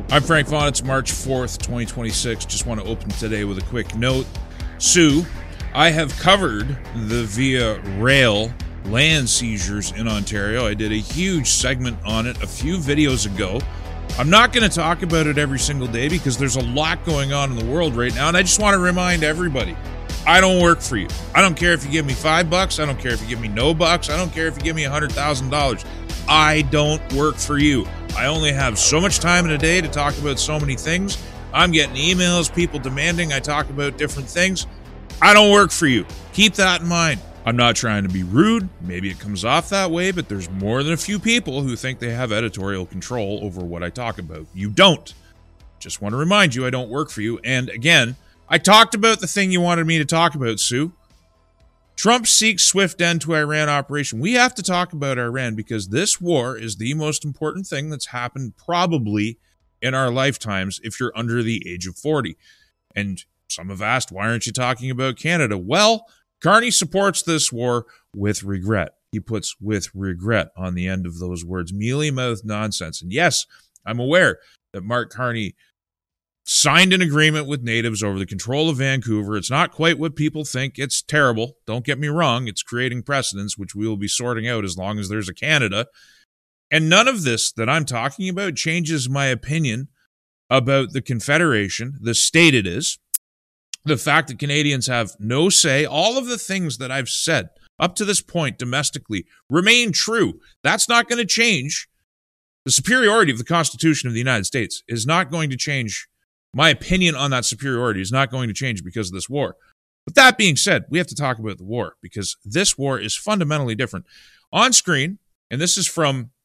I'm Frank Vaughn. It's March 4th, 2026. Just want to open today with a quick note. Sue, I have covered the Via Rail land seizures in Ontario. I did a huge segment on it a few videos ago. I'm not going to talk about it every single day because there's a lot going on in the world right now, and I just want to remind everybody, I don't work for you. I don't care if you give me $5. I don't care if you give me no bucks. I don't care if you give me $100,000. I don't work for you. I only have so much time in a day to talk about so many things. I'm getting emails, people demanding I talk about different things. I don't work for you. Keep that in mind. I'm not trying to be rude. Maybe it comes off that way, but there's more than a few people who think they have editorial control over what I talk about. You don't. Just want to remind you I don't work for you. And again, I talked about the thing you wanted me to talk about, Sue. Trump seeks swift end to Iran operation. We have to talk about Iran because this war is the most important thing that's happened probably in our lifetimes if you're under the age of 40. And some have asked, why aren't you talking about Canada? Well, Carney supports this war with regret. He puts with regret on the end of those words. Mealy-mouthed nonsense. And yes, I'm aware that Mark Carney signed an agreement with natives over the control of Vancouver. It's not quite what people think. It's terrible. Don't get me wrong. It's creating precedents, which we will be sorting out as long as there's a Canada. And none of this that I'm talking about changes my opinion about the Confederation, the state it is, the fact that Canadians have no say. All of the things that I've said up to this point domestically remain true. That's not going to change. The superiority of the Constitution of the United States is not going to change. My opinion on that superiority is not going to change because of this war. But that being said, we have to talk about the war because this war is fundamentally different. On screen, and this is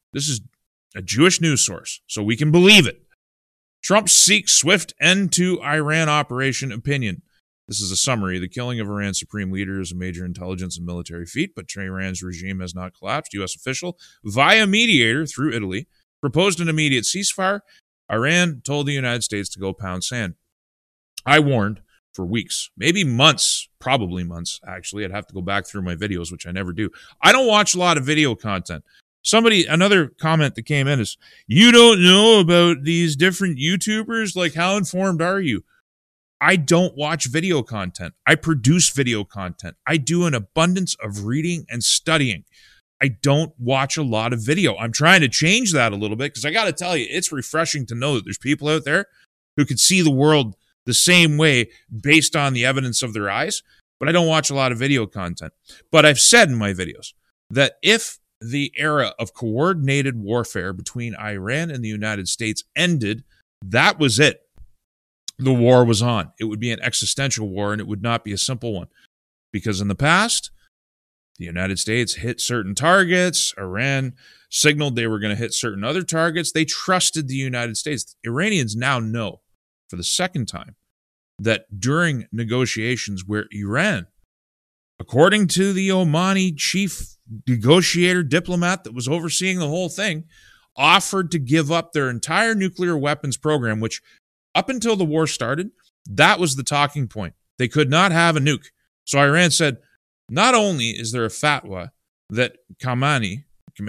a Jewish news source, so we can believe it. Trump seeks swift end to Iran operation opinion. This is a summary. The killing of Iran's supreme leader is a major intelligence and military feat, but Tehran's regime has not collapsed. U.S. official, via mediator through Italy, proposed an immediate ceasefire. Iran told the United States to go pound sand. I warned for weeks, maybe months, probably months, actually. I'd have to go back through my videos, which I never do. I don't watch a lot of video content. Another comment that came in is, you don't know about these different YouTubers? Like, how informed are you? I don't watch video content. I produce video content. I do an abundance of reading and studying. I don't watch a lot of video. I'm trying to change that a little bit because I got to tell you, it's refreshing to know that there's people out there who can see the world the same way based on the evidence of their eyes, but I don't watch a lot of video content. But I've said in my videos that if the era of coordinated warfare between Iran and the United States ended, that was it. The war was on. It would be an existential war, and it would not be a simple one. Because in the past, the United States hit certain targets. Iran signaled they were going to hit certain other targets. They trusted the United States. Iranians now know, for the second time, that during negotiations where Iran, according to the Omani chief negotiator diplomat that was overseeing the whole thing, offered to give up their entire nuclear weapons program, which up until the war started, that was the talking point. They could not have a nuke. So Iran said, not only is there a fatwa that Khamenei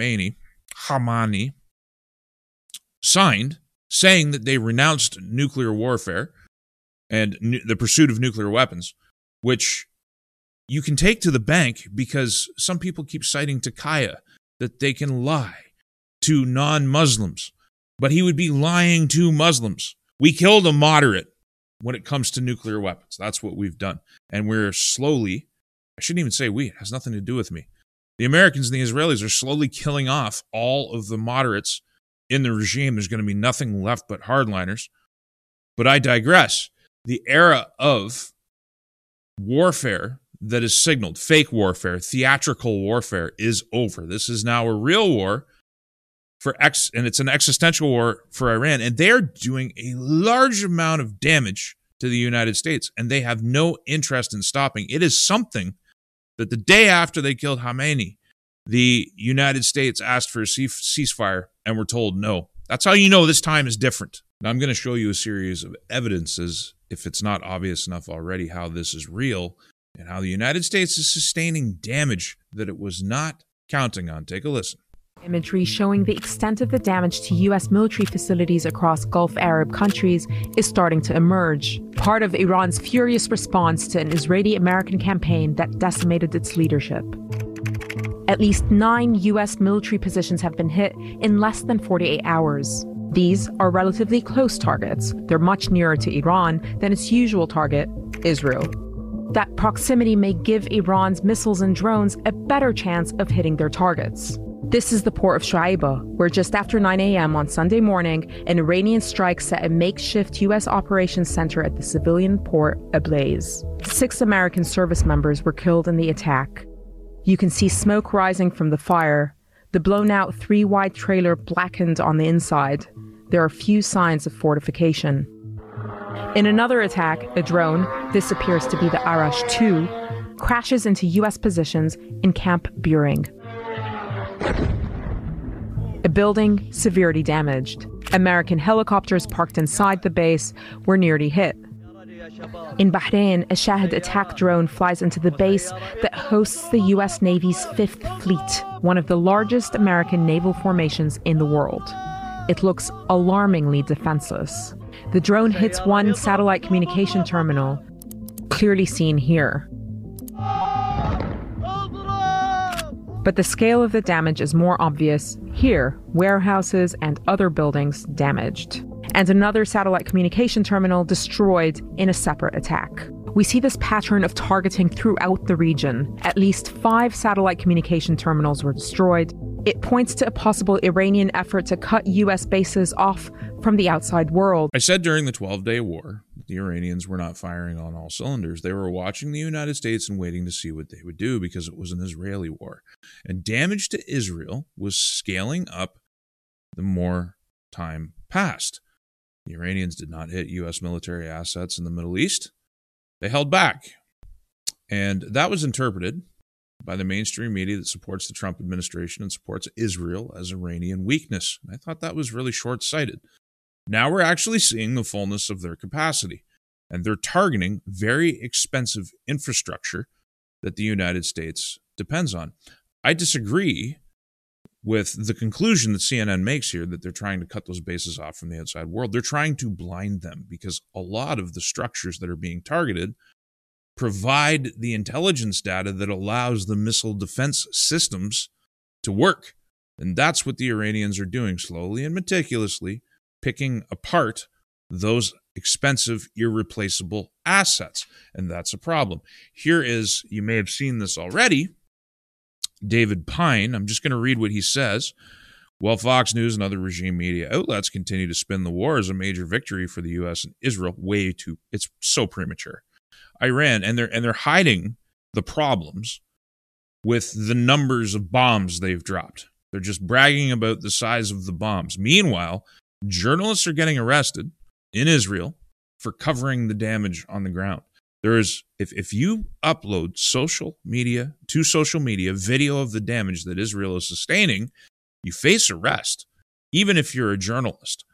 signed saying that they renounced nuclear warfare and the pursuit of nuclear weapons, which you can take to the bank because some people keep citing Takaya that they can lie to non-Muslims, but he would be lying to Muslims. We killed a moderate when it comes to nuclear weapons. That's what we've done. And we're slowly, I shouldn't even say we, it has nothing to do with me. The Americans and the Israelis are slowly killing off all of the moderates in the regime. There's going to be nothing left but hardliners. But I digress. The era of warfare that is signaled, fake warfare, theatrical warfare, is over. This is now a real war and it's an existential war for Iran. And they're doing a large amount of damage to the United States, and they have no interest in stopping. It is something that the day after they killed Khamenei, the United States asked for a ceasefire and were told no. That's how you know this time is different. Now, I'm going to show you a series of evidences, if it's not obvious enough already, how this is real and how the United States is sustaining damage that it was not counting on. Take a listen. Imagery showing the extent of the damage to U.S. military facilities across Gulf Arab countries is starting to emerge, part of Iran's furious response to an Israeli-American campaign that decimated its leadership. At least 9 U.S. military positions have been hit in less than 48 hours. These are relatively close targets. They're much nearer to Iran than its usual target, Israel. That proximity may give Iran's missiles and drones a better chance of hitting their targets. This is the port of Shuaibah, where just after 9 a.m. on Sunday morning, an Iranian strike set a makeshift U.S. operations center at the civilian port ablaze. 6 American service members were killed in the attack. You can see smoke rising from the fire. The blown-out 3-wide trailer blackened on the inside. There are few signs of fortification. In another attack, a drone, this appears to be the Arash 2, crashes into U.S. positions in Camp Buring. A building severely damaged. American helicopters parked inside the base were nearly hit. In Bahrain, a Shahed attack drone flies into the base that hosts the U.S. Navy's 5th Fleet, one of the largest American naval formations in the world. It looks alarmingly defenseless. The drone hits one satellite communication terminal, clearly seen here. But the scale of the damage is more obvious here, warehouses and other buildings damaged. And another satellite communication terminal destroyed in a separate attack. We see this pattern of targeting throughout the region. At least 5 satellite communication terminals were destroyed. It points to a possible Iranian effort to cut U.S. bases off from the outside world. I said during the 12-day war, the Iranians were not firing on all cylinders. They were watching the United States and waiting to see what they would do because it was an Israeli war. And damage to Israel was scaling up the more time passed. The Iranians did not hit U.S. military assets in the Middle East. They held back. And that was interpreted by the mainstream media that supports the Trump administration and supports Israel as Iranian weakness. I thought that was really short-sighted. Now we're actually seeing the fullness of their capacity, and they're targeting very expensive infrastructure that the United States depends on. I disagree with the conclusion that CNN makes here that they're trying to cut those bases off from the outside world. They're trying to blind them because a lot of the structures that are being targeted provide the intelligence data that allows the missile defense systems to work. And that's what the Iranians are doing, slowly and meticulously, picking apart those expensive, irreplaceable assets. And that's a problem. Here is, you may have seen this already, David Pine. I'm just going to read what he says. While Fox News and other regime media outlets continue to spin the war as a major victory for the U.S. and Israel, it's so premature. Iran, and they're hiding the problems with the numbers of bombs they've dropped. They're just bragging about the size of the bombs. Meanwhile, journalists are getting arrested in Israel for covering the damage on the ground. There is, if you upload social media video of the damage that Israel is sustaining, you face arrest, even if you're a journalist.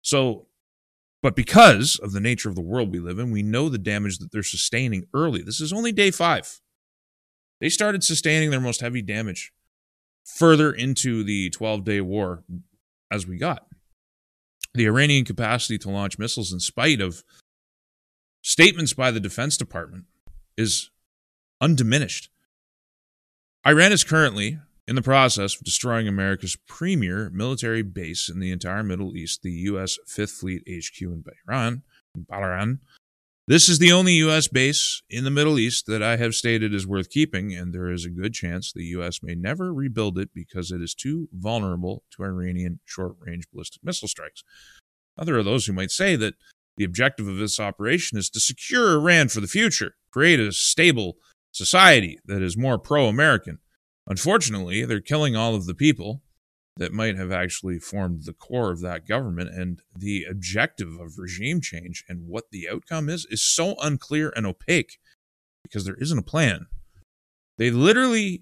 But because of the nature of the world we live in, we know the damage that they're sustaining early. This is only day 5. They started sustaining their most heavy damage further into the 12-day war as we got. The Iranian capacity to launch missiles, in spite of statements by the Defense Department, is undiminished. Iran is currently in the process of destroying America's premier military base in the entire Middle East, the U.S. 5th Fleet HQ in Bahrain. This is the only U.S. base in the Middle East that I have stated is worth keeping, and there is a good chance the U.S. may never rebuild it because it is too vulnerable to Iranian short-range ballistic missile strikes. Now, there are those who might say that the objective of this operation is to secure Iran for the future, create a stable society that is more pro-American. Unfortunately, they're killing all of the people that might have actually formed the core of that government, and the objective of regime change and what the outcome is so unclear and opaque because there isn't a plan. They literally,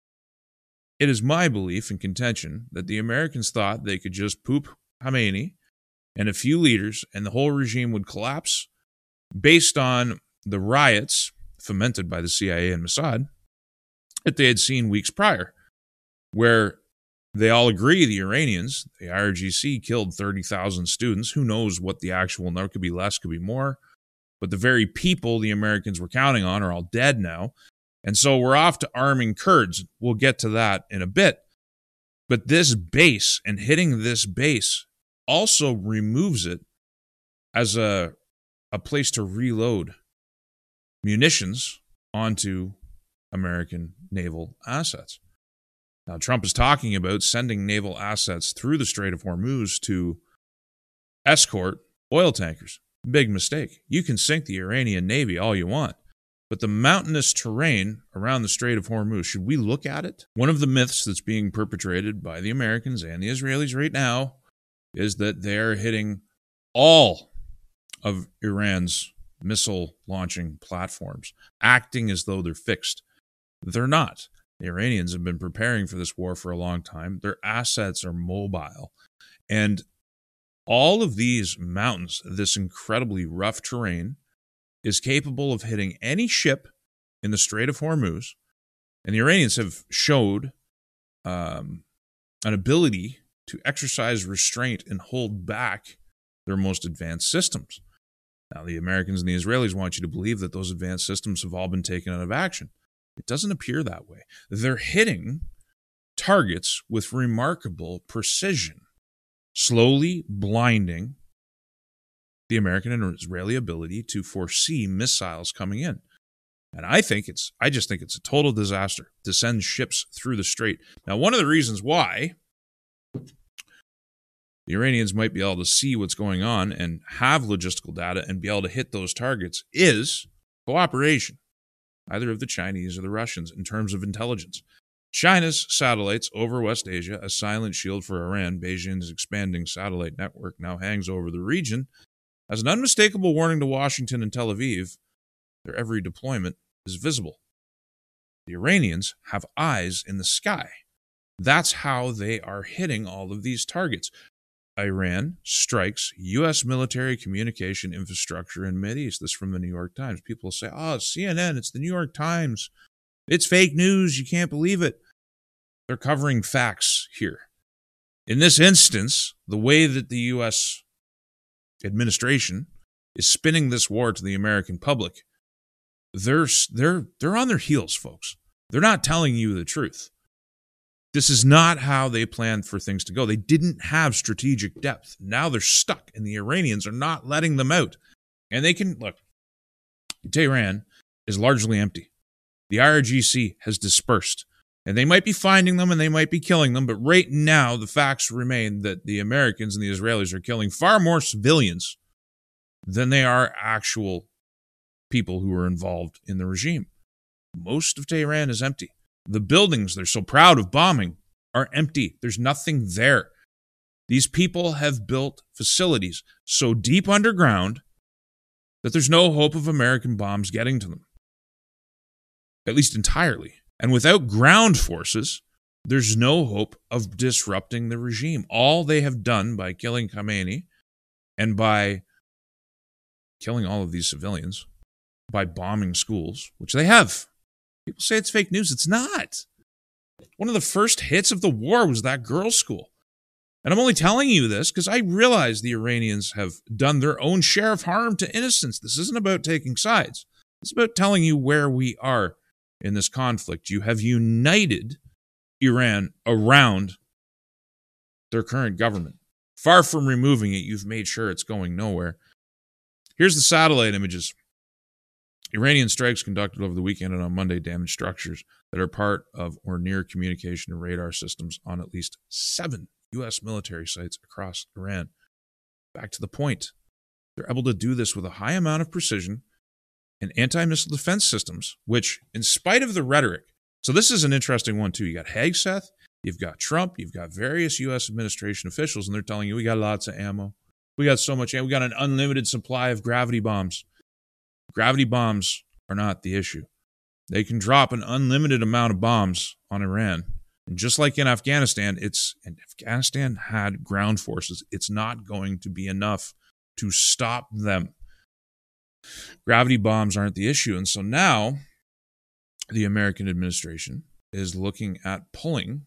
it is my belief and contention that the Americans thought they could just poop Khamenei and a few leaders and the whole regime would collapse based on the riots fomented by the CIA and Mossad that they had seen weeks prior, where They all agree, the Iranians, the IRGC killed 30,000 students. Who knows what the actual number could be, less, could be more. But the very people the Americans were counting on are all dead now. And so we're off to arming Kurds. We'll get to that in a bit. But this base and hitting this base also removes it as a place to reload munitions onto American naval assets. Now, Trump is talking about sending naval assets through the Strait of Hormuz to escort oil tankers. Big mistake. You can sink the Iranian Navy all you want, but the mountainous terrain around the Strait of Hormuz, should we look at it? One of the myths that's being perpetrated by the Americans and the Israelis right now is that they're hitting all of Iran's missile launching platforms, acting as though they're fixed. They're not. The Iranians have been preparing for this war for a long time. Their assets are mobile. And all of these mountains, this incredibly rough terrain, is capable of hitting any ship in the Strait of Hormuz. And the Iranians have showed an ability to exercise restraint and hold back their most advanced systems. Now, the Americans and the Israelis want you to believe that those advanced systems have all been taken out of action. It doesn't appear that way. They're hitting targets with remarkable precision, slowly blinding the American and Israeli ability to foresee missiles coming in. And I just think it's a total disaster to send ships through the strait. Now, one of the reasons why the Iranians might be able to see what's going on and have logistical data and be able to hit those targets is cooperation, either of the Chinese or the Russians, in terms of intelligence. China's satellites over West Asia, a silent shield for Iran, Beijing's expanding satellite network now hangs over the region as an unmistakable warning to Washington and Tel Aviv. Their every deployment is visible. The Iranians have eyes in the sky. That's how they are hitting all of these targets. Iran strikes U.S. military communication infrastructure in Mideast. This is from the New York Times. People say, oh, CNN, it's the New York Times. It's fake news. You can't believe it. They're covering facts here. In this instance, the way that the U.S. administration is spinning this war to the American public, they're on their heels, folks. They're not telling you the truth. This is not how they planned for things to go. They didn't have strategic depth. Now they're stuck, and the Iranians are not letting them out. And they can, look, Tehran is largely empty. The IRGC has dispersed. And they might be finding them and they might be killing them, but right now the facts remain that the Americans and the Israelis are killing far more civilians than they are actual people who are involved in the regime. Most of Tehran is empty. The buildings they're so proud of bombing are empty. There's nothing there. These people have built facilities so deep underground that there's no hope of American bombs getting to them, at least entirely. And without ground forces, there's no hope of disrupting the regime. All they have done by killing Khamenei and by killing all of these civilians, by bombing schools, which they have. People say it's fake news. It's not. One of the first hits of the war was that girls' school. And I'm only telling you this because I realize the Iranians have done their own share of harm to innocents. This isn't about taking sides. It's about telling you where we are in this conflict. You have united Iran around their current government. Far from removing it, you've made sure it's going nowhere. Here's the satellite images. Iranian strikes conducted over the weekend and on Monday damaged structures that are part of or near communication and radar systems on at least 7 U.S. military sites across Iran. Back to the point. They're able to do this with a high amount of precision and anti-missile defense systems, which, in spite of the rhetoric, so this is an interesting one too. You got Hegseth, you've got Trump, you've got various U.S. administration officials, and they're telling you, we got lots of ammo. We got so much ammo. We got an unlimited supply of gravity bombs. Gravity bombs are not the issue. They can drop an unlimited amount of bombs on Iran. And just like in Afghanistan, Afghanistan had ground forces. It's not going to be enough to stop them. Gravity bombs aren't the issue. And so now the American administration is looking at pulling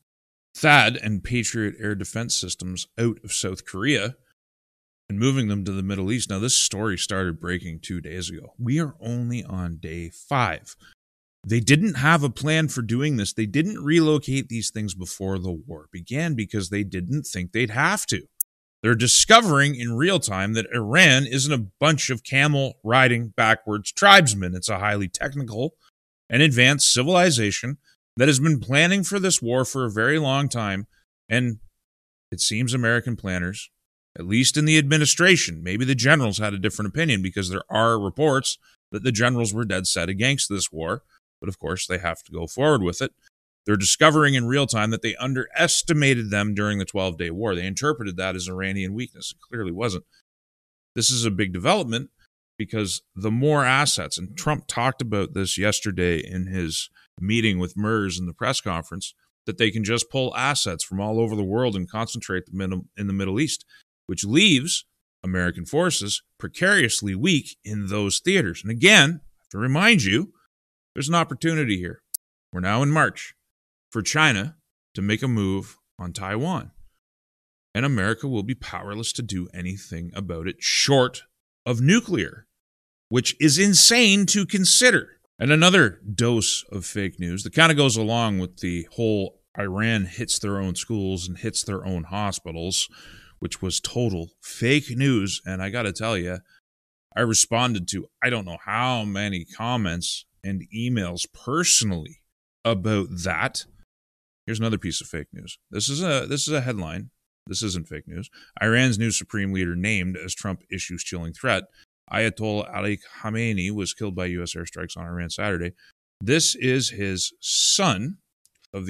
THAAD and Patriot air defense systems out of South Korea and moving them to the Middle East. Now, this story started breaking 2 days ago. We are only on day 5. They didn't have a plan for doing this. They didn't relocate these things before the war began because they didn't think they'd have to. They're discovering in real time that Iran isn't a bunch of camel-riding backwards tribesmen. It's a highly technical and advanced civilization that has been planning for this war for a very long time. And it seems American planners, at least in the administration, maybe the generals had a different opinion because there are reports that the generals were dead set against this war. But of course, they have to go forward with it. They're discovering in real time that they underestimated them during the 12-day war. They interpreted that as Iranian weakness. It clearly wasn't. This is a big development because the more assets, and Trump talked about this yesterday in his meeting with MERS in the press conference, that they can just pull assets from all over the world and concentrate them in the Middle East, which leaves American forces precariously weak in those theaters. And again, I have to remind you, there's an opportunity here. We're now in March for China to make a move on Taiwan. And America will be powerless to do anything about it short of nuclear, which is insane to consider. And another dose of fake news that kind of goes along with the whole Iran hits their own schools and hits their own hospitals, which was total fake news. And I got to tell you, I responded to I don't know how many comments and emails personally about that. Here's another piece of fake news. This is a headline. This isn't fake news. Iran's new supreme leader named as Trump issues chilling threat. Ayatollah Ali Khamenei was killed by U.S. airstrikes on Iran Saturday. This is his son of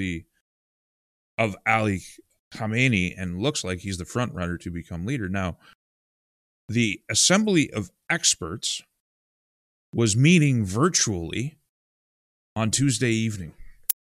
Ali Khamenei, and looks like he's the front runner to become leader. Now, the Assembly of Experts was meeting virtually on Tuesday evening.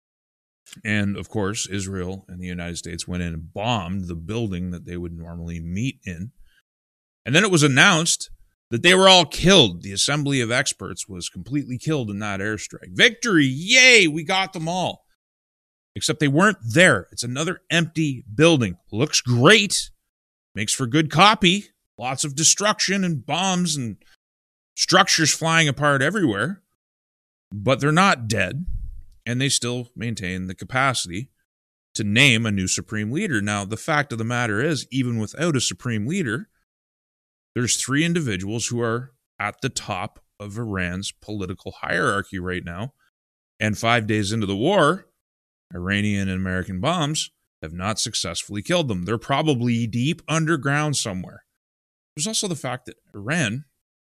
And, of course, Israel and the United States went in and bombed the building that they would normally meet in. And then it was announced that they were all killed. The Assembly of Experts was completely killed in that airstrike. Victory! Yay! We got them all. Except they weren't there. It's another empty building. Looks great. Makes for good copy. Lots of destruction and bombs and structures flying apart everywhere. But they're not dead. And they still maintain the capacity to name a new supreme leader. Now, the fact of the matter is, even without a supreme leader, there's 3 individuals who are at the top of Iran's political hierarchy right now. And 5 days into the war, Iranian and American bombs have not successfully killed them. They're probably deep underground somewhere. There's also the fact that Iran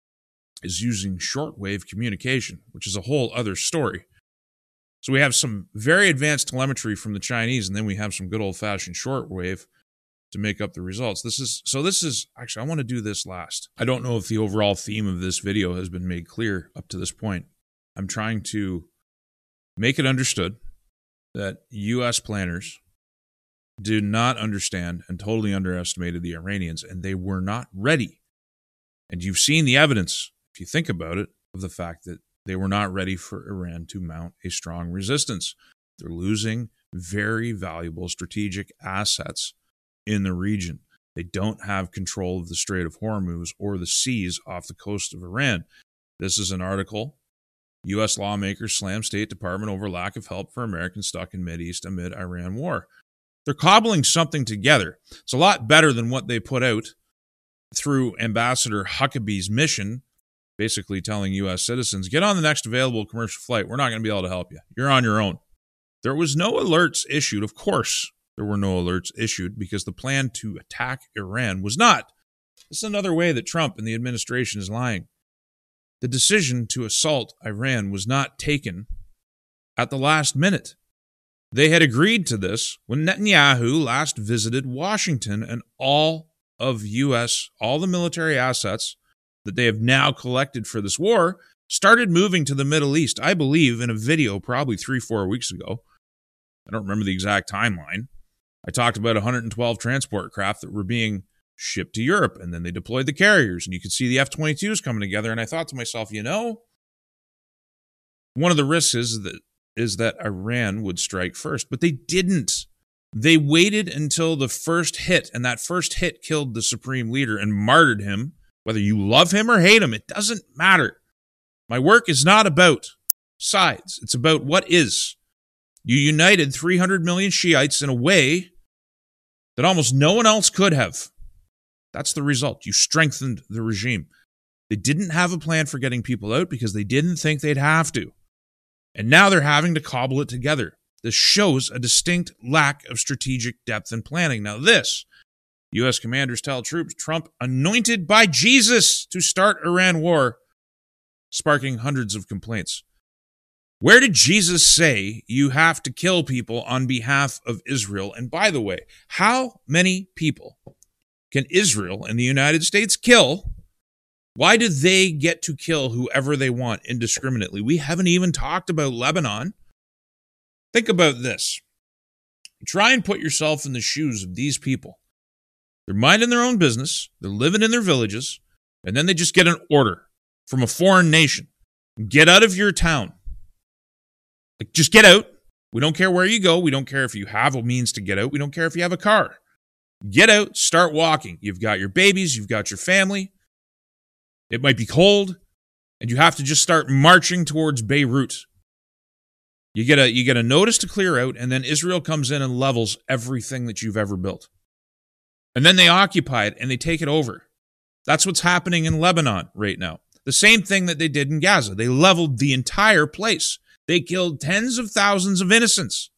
is using shortwave communication, which is a whole other story. So we have some very advanced telemetry from the Chinese, and then we have some good old-fashioned shortwave to make up the results. This is actually, I want to do this last. I don't know if the overall theme of this video has been made clear up to this point. I'm trying to make it understood that U.S. planners did not understand and totally underestimated the Iranians, and they were not ready. And you've seen the evidence, if you think about it, of the fact that they were not ready for Iran to mount a strong resistance. They're losing very valuable strategic assets in the region. They don't have control of the Strait of Hormuz or the seas off the coast of Iran. This is an article. U.S. lawmakers slam State Department over lack of help for Americans stuck in Mideast amid Iran war. They're cobbling something together. It's a lot better than what they put out through Ambassador Huckabee's mission, basically telling U.S. citizens, get on the next available commercial flight. We're not going to be able to help you. You're on your own. There was no alerts issued. Of course, there were no alerts issued because the plan to attack Iran was not. This is another way that Trump and the administration is lying. The decision to assault Iran was not taken at the last minute. They had agreed to this when Netanyahu last visited Washington, and all the military assets that they have now collected for this war started moving to the Middle East. I believe in a video probably 3-4 weeks ago. I don't remember the exact timeline. I talked about 112 transport craft that were being shipped to Europe, and then they deployed the carriers, and you could see the F-22s coming together, and I thought to myself, one of the risks is that Iran would strike first, but they didn't. They waited until the first hit, and that first hit killed the supreme leader and martyred him. Whether you love him or hate him, it doesn't matter. My work is not about sides. It's about what is. You united 300 million Shiites in a way that almost no one else could have. That's the result. You strengthened the regime. They didn't have a plan for getting people out because they didn't think they'd have to. And now they're having to cobble it together. This shows a distinct lack of strategic depth and planning. Now this, U.S. commanders tell troops Trump anointed by Jesus to start Iran war, sparking hundreds of complaints. Where did Jesus say you have to kill people on behalf of Israel? And by the way, how many people can Israel and the United States kill? Why do they get to kill whoever they want indiscriminately? We haven't even talked about Lebanon. Think about this. Try and put yourself in the shoes of these people. They're minding their own business. They're living in their villages. And then they just get an order from a foreign nation. Get out of your town. Like, just get out. We don't care where you go. We don't care if you have a means to get out. We don't care if you have a car. Get out. Start walking. You've got your babies. You've got your family. It might be cold. And you have to just start marching towards Beirut. You get a notice to clear out, and then Israel comes in and levels everything that you've ever built. And then they occupy it, and they take it over. That's what's happening in Lebanon right now. The same thing that they did in Gaza. They leveled the entire place. They killed tens of thousands of innocents.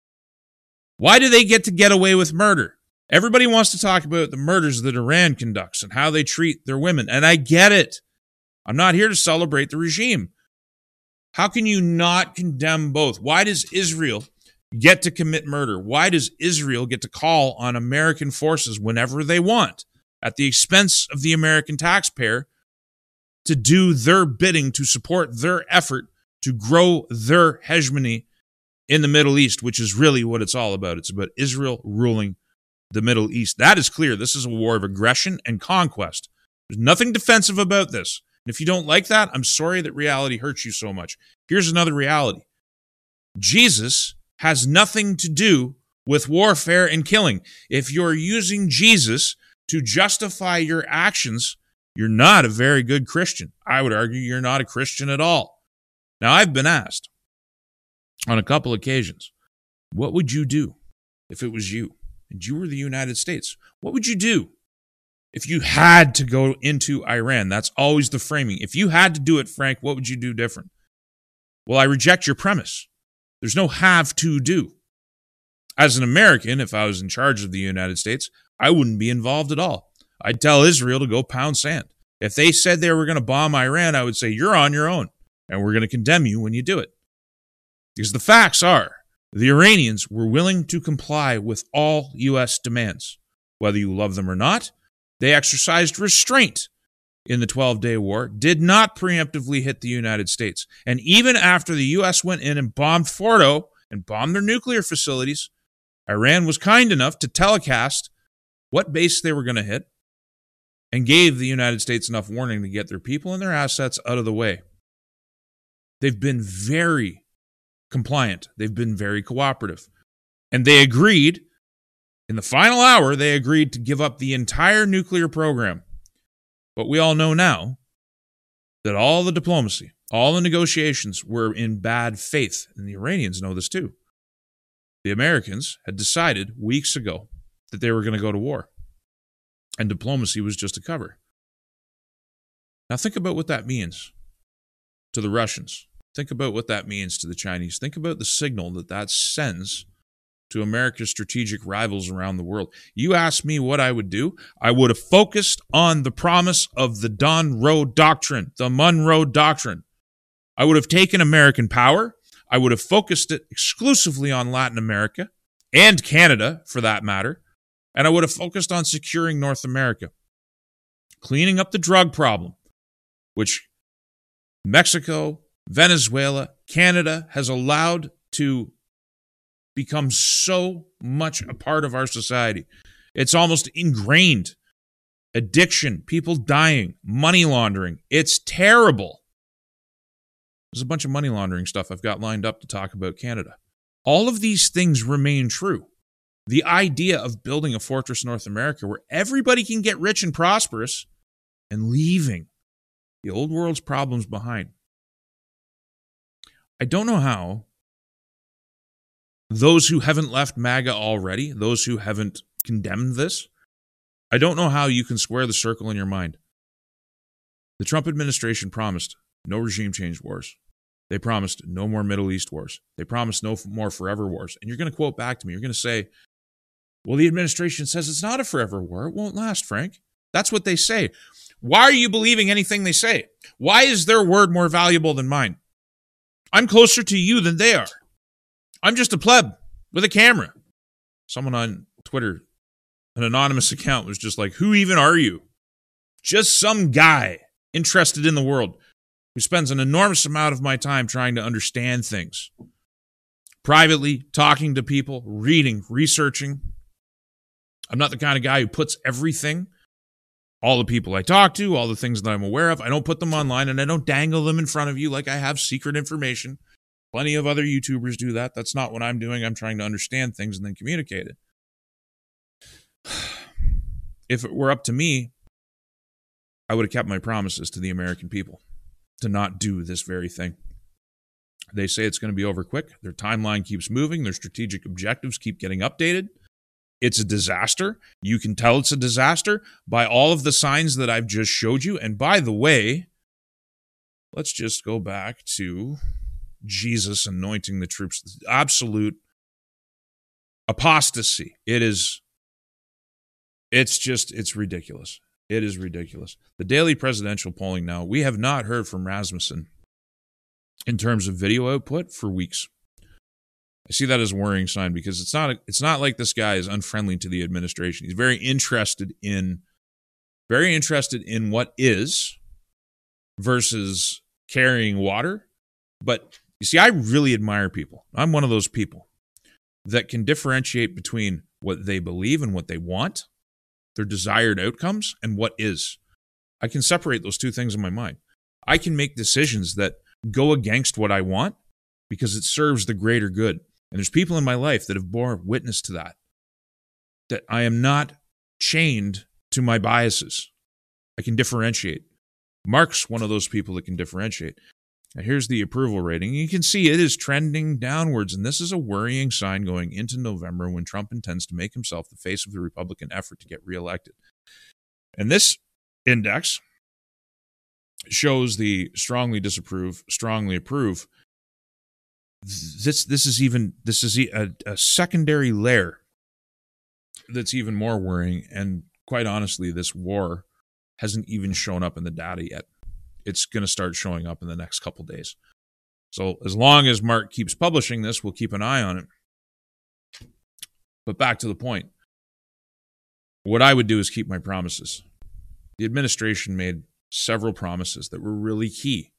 Why do they get away with murder? Everybody wants to talk about the murders that Iran conducts and how they treat their women. And I get it. I'm not here to celebrate the regime. How can you not condemn both? Why does Israel get to commit murder? Why does Israel get to call on American forces whenever they want at the expense of the American taxpayer to do their bidding, to support their effort to grow their hegemony in the Middle East, which is really what it's all about. It's about Israel ruling the Middle East. That is clear. This is a war of aggression and conquest. There's nothing defensive about this. And if you don't like that, I'm sorry that reality hurts you so much. Here's another reality. Jesus has nothing to do with warfare and killing. If you're using Jesus to justify your actions, you're not a very good Christian. I would argue you're not a Christian at all. Now, I've been asked on a couple occasions, what would you do if it was you and you were the United States? What would you do if you had to go into Iran? That's always the framing. If you had to do it, Frank, what would you do different? Well, I reject your premise. There's no have to do. As an American, if I was in charge of the United States, I wouldn't be involved at all. I'd tell Israel to go pound sand. If they said they were going to bomb Iran, I would say, you're on your own, and we're going to condemn you when you do it. Because the facts are, the Iranians were willing to comply with all U.S. demands. Whether you love them or not, they exercised restraint in the 12-day war, did not preemptively hit the United States. And even after the U.S. went in and bombed Fordo and bombed their nuclear facilities, Iran was kind enough to telecast what base they were going to hit and gave the United States enough warning to get their people and their assets out of the way. They've been very compliant. They've been very cooperative. And they agreed, in the final hour, they agreed to give up the entire nuclear program. But we all know now that all the diplomacy, all the negotiations were in bad faith. And the Iranians know this too. The Americans had decided weeks ago that they were going to go to war. And diplomacy was just a cover. Now think about what that means to the Russians. Think about what that means to the Chinese. Think about the signal that that sends to America's strategic rivals around the world. You ask me what I would do, I would have focused on the promise of the Monroe Doctrine, the Monroe Doctrine. I would have taken American power. I would have focused it exclusively on Latin America and Canada, for that matter. And I would have focused on securing North America, cleaning up the drug problem, which Mexico, Venezuela, Canada has allowed to become so much a part of our society. It's almost ingrained. Addiction, people dying, money laundering. It's terrible. There's a bunch of money laundering stuff I've got lined up to talk about Canada. All of these things remain true. The idea of building a fortress North America where everybody can get rich and prosperous and leaving the old world's problems behind. I don't know how those who haven't left MAGA already, those who haven't condemned this, I don't know how you can square the circle in your mind. The Trump administration promised no regime change wars. They promised no more Middle East wars. They promised no more forever wars. And you're going to quote back to me. You're going to say, well, the administration says it's not a forever war. It won't last, Frank. That's what they say. Why are you believing anything they say? Why is their word more valuable than mine? I'm closer to you than they are. I'm just a pleb with a camera. Someone on Twitter, an anonymous account, was just like, who even are you? Just some guy interested in the world who spends an enormous amount of my time trying to understand things. Privately, talking to people, reading, researching. I'm not the kind of guy who puts everything, all the people I talk to, all the things that I'm aware of, I don't put them online and I don't dangle them in front of you like I have secret information. Plenty of other YouTubers do that. That's not what I'm doing. I'm trying to understand things and then communicate it. If it were up to me, I would have kept my promises to the American people to not do this very thing. They say it's going to be over quick. Their timeline keeps moving. Their strategic objectives keep getting updated. It's a disaster. You can tell it's a disaster by all of the signs that I've just showed you. And by the way, let's just go back to Jesus anointing the troops. Absolute apostasy. It's ridiculous. It is ridiculous. The daily presidential polling now, we have not heard from Rasmussen in terms of video output for weeks. I see that as a worrying sign because it's not like this guy is unfriendly to the administration. He's very interested in what is versus carrying water. But you see, I really admire people. I'm one of those people that can differentiate between what they believe and what they want, their desired outcomes, and what is. I can separate those two things in my mind. I can make decisions that go against what I want because it serves the greater good. And there's people in my life that have borne witness to that I am not chained to my biases. I can differentiate. Mark's one of those people that can differentiate. Now here's the approval rating. You can see it is trending downwards, and this is a worrying sign going into November when Trump intends to make himself the face of the Republican effort to get reelected. And this index shows the strongly disapprove, strongly approve. This is a secondary layer that's even more worrying. And quite honestly, this war hasn't even shown up in the data yet. It's going to start showing up in the next couple days. So as long as Mark keeps publishing this, we'll keep an eye on it. But back to the point. What I would do is keep my promises. The administration made several promises that were really key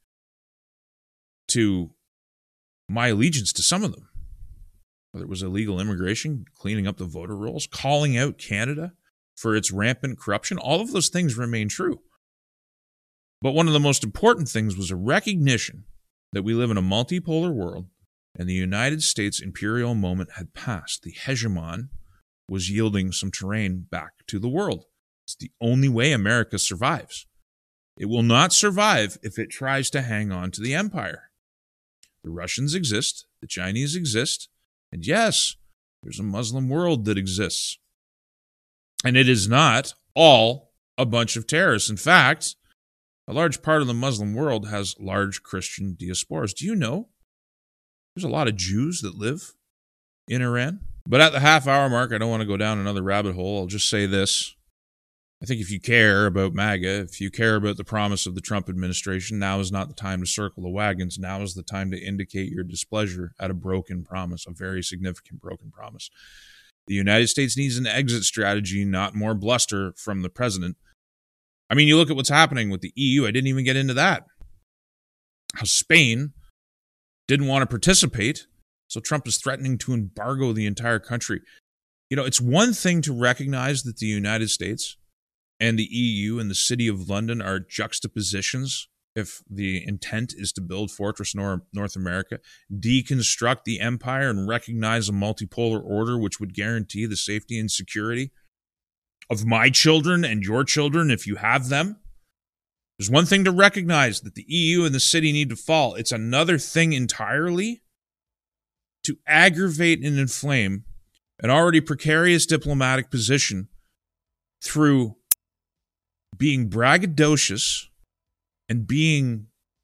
to my allegiance to some of them. Whether it was illegal immigration, cleaning up the voter rolls, calling out Canada for its rampant corruption, all of those things remain true. But one of the most important things was a recognition that we live in a multipolar world and the United States imperial moment had passed. The hegemon was yielding some terrain back to the world. It's the only way America survives. It will not survive if it tries to hang on to the empire. The Russians exist, the Chinese exist, and yes, there's a Muslim world that exists. And it is not all a bunch of terrorists. In fact, a large part of the Muslim world has large Christian diasporas. Do you know there's a lot of Jews that live in Iran? But at the half-hour mark, I don't want to go down another rabbit hole. I'll just say this. I think if you care about MAGA, if you care about the promise of the Trump administration, now is not the time to circle the wagons. Now is the time to indicate your displeasure at a broken promise, a very significant broken promise. The United States needs an exit strategy, not more bluster from the president. I mean, you look at what's happening with the EU. I didn't even get into that. How Spain didn't want to participate, so Trump is threatening to embargo the entire country. You know, it's one thing to recognize that the United States and the EU and the City of London are juxtapositions if the intent is to build Fortress North America, deconstruct the empire, and recognize a multipolar order which would guarantee the safety and security of my children and your children if you have them. There's one thing to recognize, that the EU and the city need to fall. It's another thing entirely to aggravate and inflame an already precarious diplomatic position through being braggadocious and being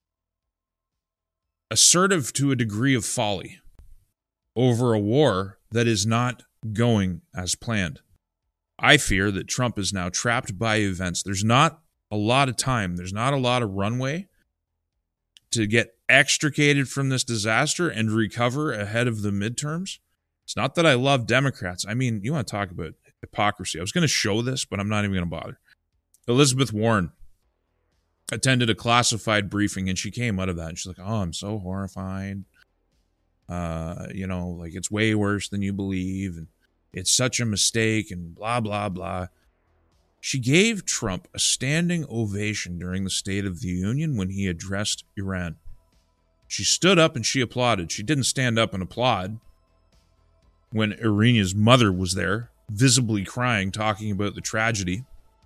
assertive to a degree of folly over a war that is not going as planned. I fear that Trump is now trapped by events. There's not a lot of time. There's not a lot of runway to get extricated from this disaster and recover ahead of the midterms. It's not that I love Democrats. I mean, you want to talk about hypocrisy. I was going to show this, but I'm not even going to bother. Elizabeth Warren attended a classified briefing, and she came out of that, and she's like, oh, I'm so horrified. Like it's way worse than you believe, and it's such a mistake, and blah, blah, blah. She gave Trump a standing ovation during the State of the Union when he addressed Iran. She stood up and she applauded. She didn't stand up and applaud when Irina's mother was there, visibly crying, talking about the tragedy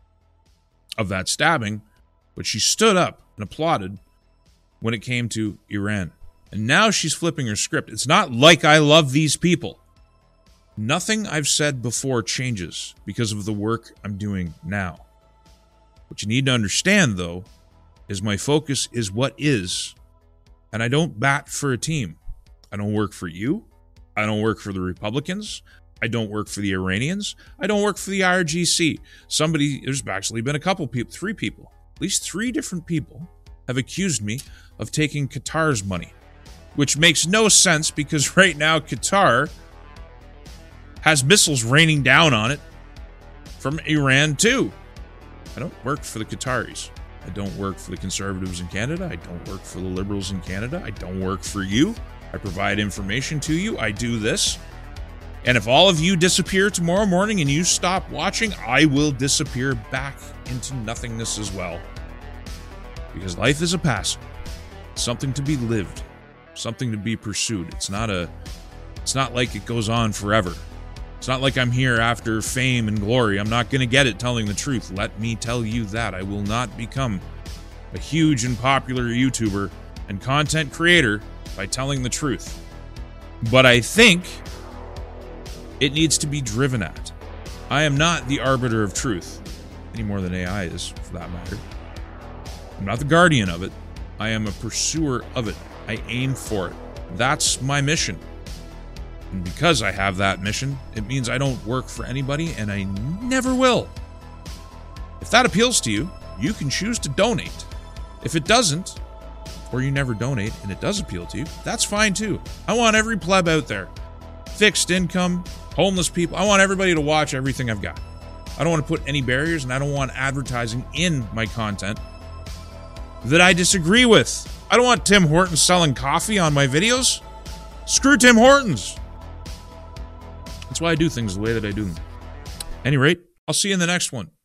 of that stabbing, but she stood up and applauded when it came to Iran. And now she's flipping her script. It's not like I love these people. Nothing I've said before changes because of the work I'm doing now. What you need to understand, though, is my focus is what is, and I don't bat for a team. I don't work for you. I don't work for the Republicans. I don't work for the Iranians. I don't work for the IRGC. There's actually been a couple people, 3 people, at least 3 different people have accused me of taking Qatar's money, which makes no sense because right now Qatar has missiles raining down on it from Iran too. I don't work for the Qataris. I don't work for the conservatives in Canada. I don't work for the liberals in Canada. I don't work for you. I provide information to you. I do this. And if all of you disappear tomorrow morning and you stop watching, I will disappear back into nothingness as well. Because life is a passing. Something to be lived. Something to be pursued. It's not like it goes on forever. It's not like I'm here after fame and glory. I'm not going to get it telling the truth. Let me tell you that. I will not become a huge and popular YouTuber and content creator by telling the truth. But I think it needs to be driven at. I am not the arbiter of truth, any more than AI is, for that matter. I'm not the guardian of it. I am a pursuer of it. I aim for it. That's my mission. And because I have that mission, it means I don't work for anybody, and I never will. If that appeals to you, you can choose to donate. If it doesn't, or you never donate and it does appeal to you, that's fine too. I want every pleb out there. Fixed income, homeless people. I want everybody to watch everything I've got. I don't want to put any barriers, and I don't want advertising in my content that I disagree with. I don't want Tim Hortons selling coffee on my videos. Screw Tim Hortons. That's why I do things the way that I do them. At any rate, I'll see you in the next one.